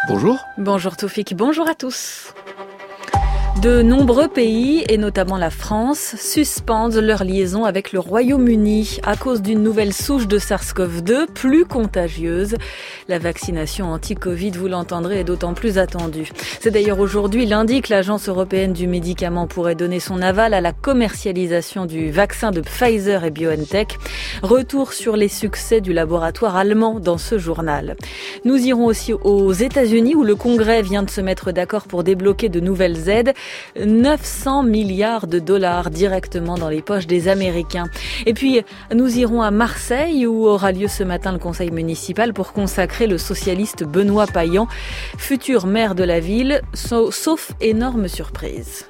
Bonjour. Bonjour Toufik, bonjour à tous. De nombreux pays, et notamment la France, suspendent leur liaison avec le Royaume-Uni à cause d'une nouvelle souche de SARS-CoV-2 plus contagieuse. La vaccination anti-Covid, vous l'entendrez, est d'autant plus attendue. C'est d'ailleurs aujourd'hui, lundi, que l'Agence européenne du médicament pourrait donner son aval à la commercialisation du vaccin de Pfizer et BioNTech. Retour sur les succès du laboratoire allemand dans ce journal. Nous irons aussi aux États-Unis où le Congrès vient de se mettre d'accord pour débloquer de nouvelles aides. 900 milliards de dollars directement dans les poches des Américains. Et puis, nous irons à Marseille où aura lieu ce matin le conseil municipal pour consacrer le socialiste Benoît Payan, futur maire de la ville, sauf énorme surprise.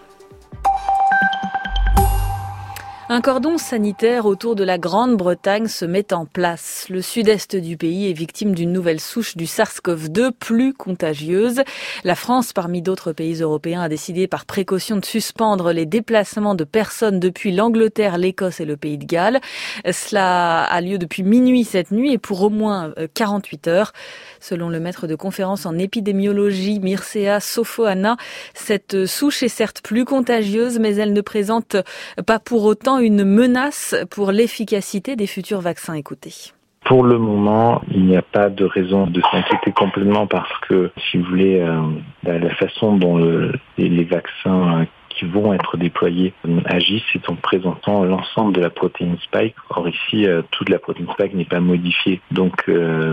Un cordon sanitaire autour de la Grande-Bretagne se met en place. Le sud-est du pays est victime d'une nouvelle souche du SARS-CoV-2 plus contagieuse. La France, parmi d'autres pays européens, a décidé par précaution de suspendre les déplacements de personnes depuis l'Angleterre, l'Écosse et le Pays de Galles. Cela a lieu depuis minuit cette nuit et pour au moins 48 heures. Selon le maître de conférence en épidémiologie, Mircea Sofoana, cette souche est certes plus contagieuse, mais elle ne présente pas pour autant une menace pour l'efficacité des futurs vaccins. Écoutez. Pour le moment, il n'y a pas de raison de s'inquiéter complètement parce que, si vous voulez, la façon dont les vaccins qui vont être déployés agissent, c'est en présentant l'ensemble de la protéine spike. Or ici, toute la protéine spike n'est pas modifiée. Donc,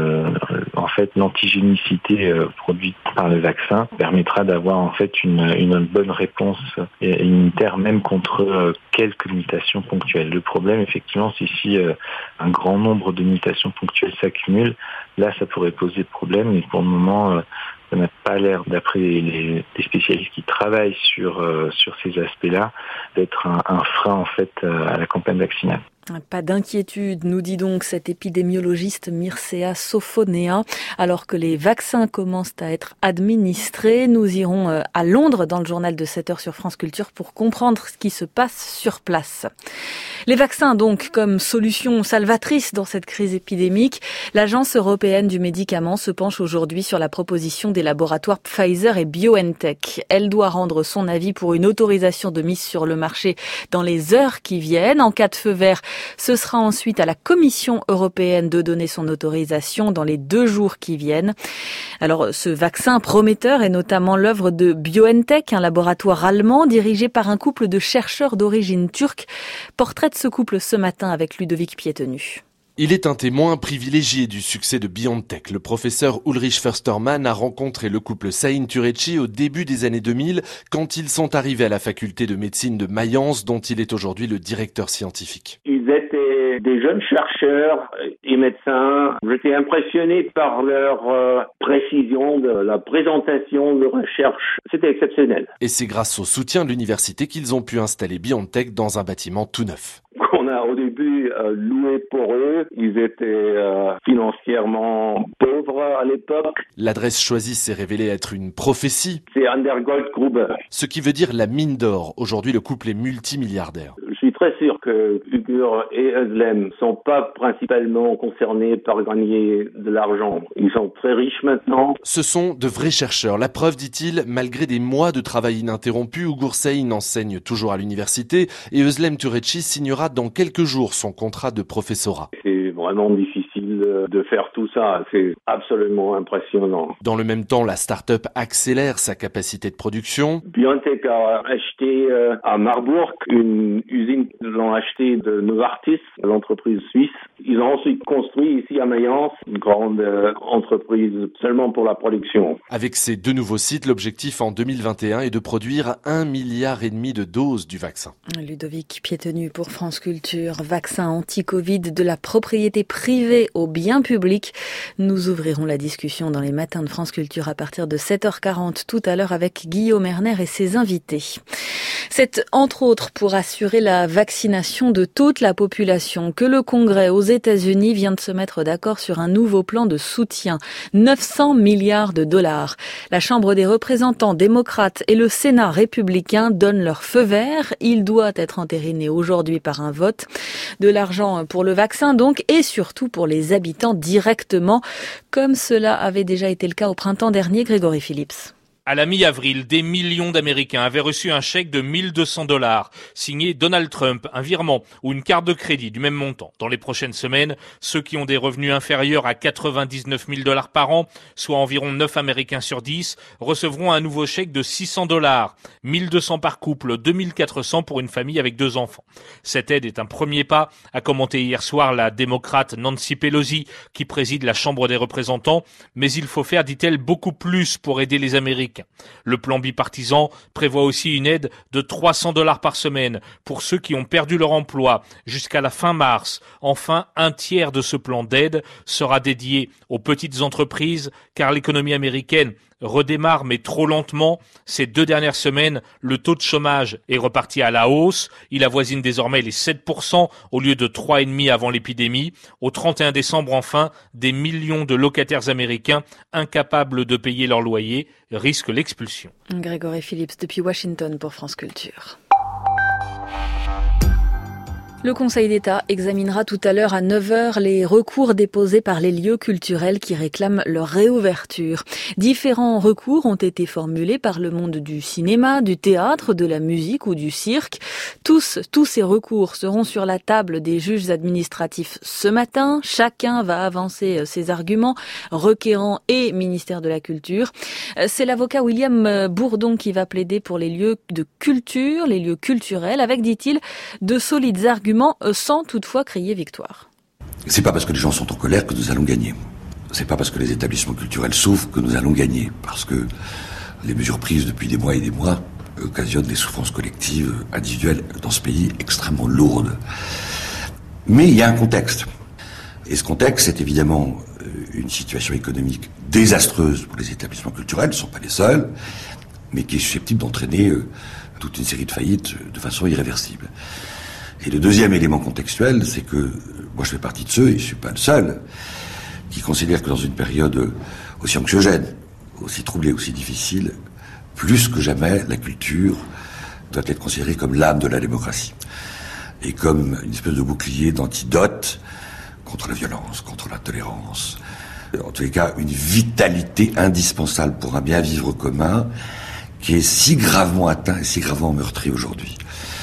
en fait, l'antigénicité produite par le vaccin permettra d'avoir en fait une bonne réponse immunitaire même contre quelques mutations ponctuelles. Le problème, effectivement, c'est si un grand nombre de mutations ponctuelles s'accumulent, là, ça pourrait poser problème. Mais pour le moment, ça n'a pas l'air, d'après les spécialistes qui travaillent sur ces aspects-là, d'être un frein en fait à la campagne vaccinale. Pas d'inquiétude, nous dit donc cet épidémiologiste Mircea Sofonia. Alors que les vaccins commencent à être administrés, nous irons à Londres dans le journal de 7h sur France Culture pour comprendre ce qui se passe sur place. Les vaccins donc comme solution salvatrice dans cette crise épidémique, l'Agence européenne du médicament se penche aujourd'hui sur la proposition des laboratoires Pfizer et BioNTech. Elle doit rendre son avis pour une autorisation de mise sur le marché dans les heures qui viennent. En cas de feu vert, ce sera ensuite à la Commission européenne de donner son autorisation dans les 2 jours qui viennent. Alors, ce vaccin prometteur est notamment l'œuvre de BioNTech, un laboratoire allemand dirigé par un couple de chercheurs d'origine turque. Portrait de ce couple ce matin avec Ludovic Piétenu. Il est un témoin privilégié du succès de BioNTech. Le professeur Ulrich Förstermann a rencontré le couple Şahin Türeci au début des années 2000 quand ils sont arrivés à la faculté de médecine de Mayence dont il est aujourd'hui le directeur scientifique. Ils étaient des jeunes chercheurs et médecins. J'étais impressionné par leur précision de la présentation de recherche. C'était exceptionnel. Et c'est grâce au soutien de l'université qu'ils ont pu installer BioNTech dans un bâtiment tout neuf. Qu'on a au début loué pour eux. Ils étaient financièrement pauvres à l'époque. L'adresse choisie s'est révélée être une prophétie. C'est Andergold-Gruber. Ce qui veut dire la mine d'or. Aujourd'hui, le couple est multimilliardaire. Je suis très sûr que Ugur et Özlem ne sont pas principalement concernés par gagner de l'argent. Ils sont très riches maintenant. Ce sont de vrais chercheurs. La preuve, dit-il, malgré des mois de travail ininterrompu, Ugur Şahin enseigne toujours à l'université et Özlem Türeci signera dans quelques jours son contrat de professorat. C'est vraiment difficile de faire tout ça. C'est absolument impressionnant. Dans le même temps, la start-up accélère sa capacité de production. BioNTech a acheté à Marburg une usine. Ils l'ont acheté de Novartis, l'entreprise suisse. Ils ont ensuite construit ici à Mayence une grande entreprise seulement pour la production. Avec ces 2 nouveaux sites, l'objectif en 2021 est de produire 1,5 milliard de doses du vaccin. Ludovic Piétenu pour France Culture. Vaccin anti-Covid de la propriété privée au bien public. Nous ouvrirons la discussion dans les matins de France Culture à partir de 7h40 tout à l'heure avec Guillaume Erner et ses invités. C'est entre autres pour assurer la vaccination de toute la population que le Congrès aux États-Unis vient de se mettre d'accord sur un nouveau plan de soutien. 900 milliards de dollars. La Chambre des représentants démocrates et le Sénat républicain donnent leur feu vert. Il doit être entériné aujourd'hui par un vote. De l'argent pour le vaccin donc et surtout pour les les habitants directement, comme cela avait déjà été le cas au printemps dernier. Grégory Phillips. À la mi-avril, des millions d'Américains avaient reçu un chèque de $1 200, signé Donald Trump, un virement ou une carte de crédit du même montant. Dans les prochaines semaines, ceux qui ont des revenus inférieurs à $99 000 par an, soit environ 9 Américains sur 10, recevront un nouveau chèque de $600, 1 200 par couple, 2 400 pour une famille avec 2 enfants. Cette aide est un premier pas, a commenté hier soir la démocrate Nancy Pelosi, qui préside la Chambre des représentants, mais il faut faire, dit-elle, beaucoup plus pour aider les Américains. Le plan bipartisan prévoit aussi une aide de $300 par semaine pour ceux qui ont perdu leur emploi jusqu'à la fin mars. Enfin, un tiers de ce plan d'aide sera dédié aux petites entreprises car l'économie américaine redémarre mais trop lentement. Ces 2 dernières semaines, le taux de chômage est reparti à la hausse. Il avoisine désormais les 7% au lieu de 3,5% avant l'épidémie. Au 31 décembre, enfin, des millions de locataires américains incapables de payer leur loyer risquent l'expulsion. Grégory Phillips depuis Washington pour France Culture. Le Conseil d'État examinera tout à l'heure à 9h les recours déposés par les lieux culturels qui réclament leur réouverture. Différents recours ont été formulés par le monde du cinéma, du théâtre, de la musique ou du cirque. Tous ces recours seront sur la table des juges administratifs ce matin. Chacun va avancer ses arguments, requérant et ministère de la Culture. C'est l'avocat William Bourdon qui va plaider pour les lieux de culture, les lieux culturels, avec, dit-il, de solides arguments sans toutefois crier victoire. C'est pas parce que les gens sont en colère que nous allons gagner. C'est pas parce que les établissements culturels souffrent que nous allons gagner. Parce que les mesures prises depuis des mois et des mois occasionnent des souffrances collectives, individuelles, dans ce pays extrêmement lourdes. Mais il y a un contexte. Et ce contexte, c'est évidemment une situation économique désastreuse pour les établissements culturels, ce ne sont pas les seuls, mais qui est susceptible d'entraîner toute une série de faillites de façon irréversible. Et le deuxième élément contextuel, c'est que moi je fais partie de ceux, et je suis pas le seul, qui considèrent que dans une période aussi anxiogène, aussi troublée, aussi difficile, plus que jamais, la culture doit être considérée comme l'âme de la démocratie. Et comme une espèce de bouclier d'antidote contre la violence, contre la tolérance. En tous les cas, une vitalité indispensable pour un bien vivre commun qui est si gravement atteint et si gravement meurtri aujourd'hui.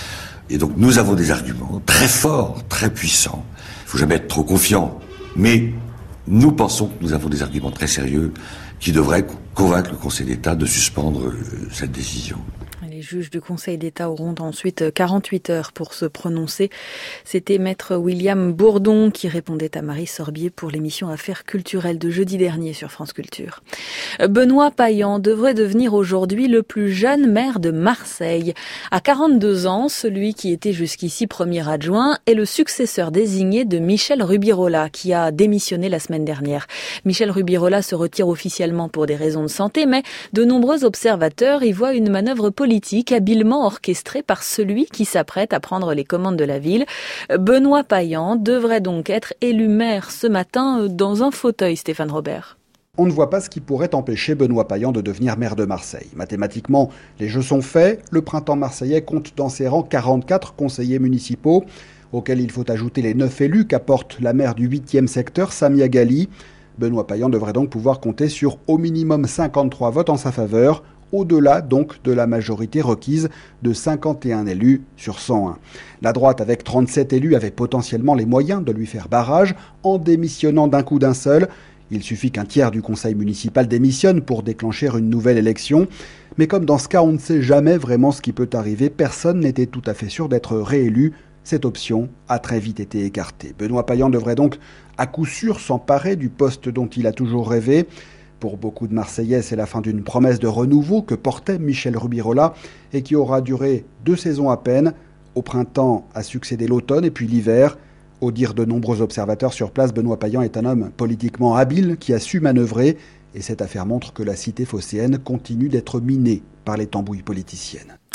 Et donc nous avons des arguments très forts, très puissants. Il faut jamais être trop confiant. Mais nous pensons que nous avons des arguments très sérieux qui devraient convaincre le Conseil d'État de suspendre cette décision. Les juges du Conseil d'État auront ensuite 48 heures pour se prononcer. C'était maître William Bourdon qui répondait à Marie Sorbier pour l'émission Affaires culturelles de jeudi dernier sur France Culture. Benoît Payan devrait devenir aujourd'hui le plus jeune maire de Marseille. À 42 ans, celui qui était jusqu'ici premier adjoint est le successeur désigné de Michel Rubirola qui a démissionné la semaine dernière. Michel Rubirola se retire officiellement pour des raisons de santé, mais de nombreux observateurs y voient une manœuvre politique habilement orchestré par celui qui s'apprête à prendre les commandes de la ville. Benoît Payan devrait donc être élu maire ce matin dans un fauteuil, Stéphane Robert. On ne voit pas ce qui pourrait empêcher Benoît Payan de devenir maire de Marseille. Mathématiquement, les jeux sont faits. Le printemps marseillais compte dans ses rangs 44 conseillers municipaux, auxquels il faut ajouter les 9 élus qu'apporte la maire du 8e secteur, Samia Ghali. Benoît Payan devrait donc pouvoir compter sur au minimum 53 votes en sa faveur, au-delà donc de la majorité requise de 51 élus sur 101. La droite, avec 37 élus, avait potentiellement les moyens de lui faire barrage en démissionnant d'un coup d'un seul. Il suffit qu'un tiers du conseil municipal démissionne pour déclencher une nouvelle élection. Mais comme dans ce cas, on ne sait jamais vraiment ce qui peut arriver, personne n'était tout à fait sûr d'être réélu. Cette option a très vite été écartée. Benoît Payan devrait donc à coup sûr s'emparer du poste dont il a toujours rêvé. Pour beaucoup de Marseillais, c'est la fin d'une promesse de renouveau que portait Michel Rubirola et qui aura duré 2 saisons à peine. Au printemps a succédé l'automne et puis l'hiver. Au dire de nombreux observateurs sur place, Benoît Payan est un homme politiquement habile qui a su manœuvrer. Et cette affaire montre que la cité phocéenne continue d'être minée par les tambouilles politiciennes.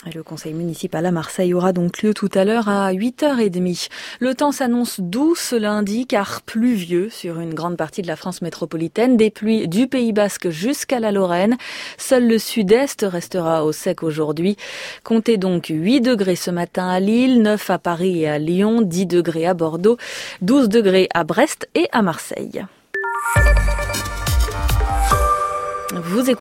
Et le conseil municipal à Marseille aura donc lieu tout à l'heure à 8h30. Le temps s'annonce doux ce lundi car pluvieux sur une grande partie de la France métropolitaine. Des pluies du Pays Basque jusqu'à la Lorraine. Seul le sud-est restera au sec aujourd'hui. Comptez donc 8 degrés ce matin à Lille, 9 à Paris et à Lyon, 10 degrés à Bordeaux, 12 degrés à Brest et à Marseille. Vous écoutez